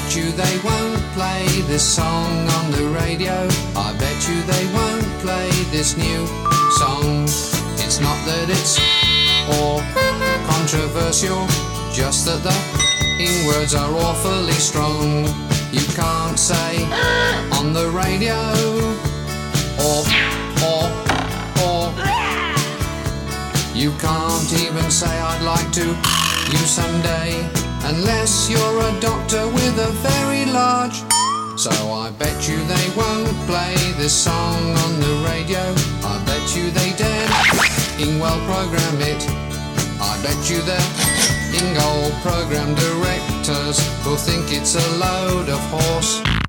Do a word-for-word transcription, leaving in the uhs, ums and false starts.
bet you they won't play this song on the radio. I bet you they won't play this new song. It's not that it's or controversial, just that the in words are awfully strong. You can't say on the radio or or or. You can't even say I'd like to you someday, unless you're a doctor with a very large. So I bet you they won't play this song on the radio. I bet you they dare well program it. I bet you the Ingold program directors will think it's a load of horse.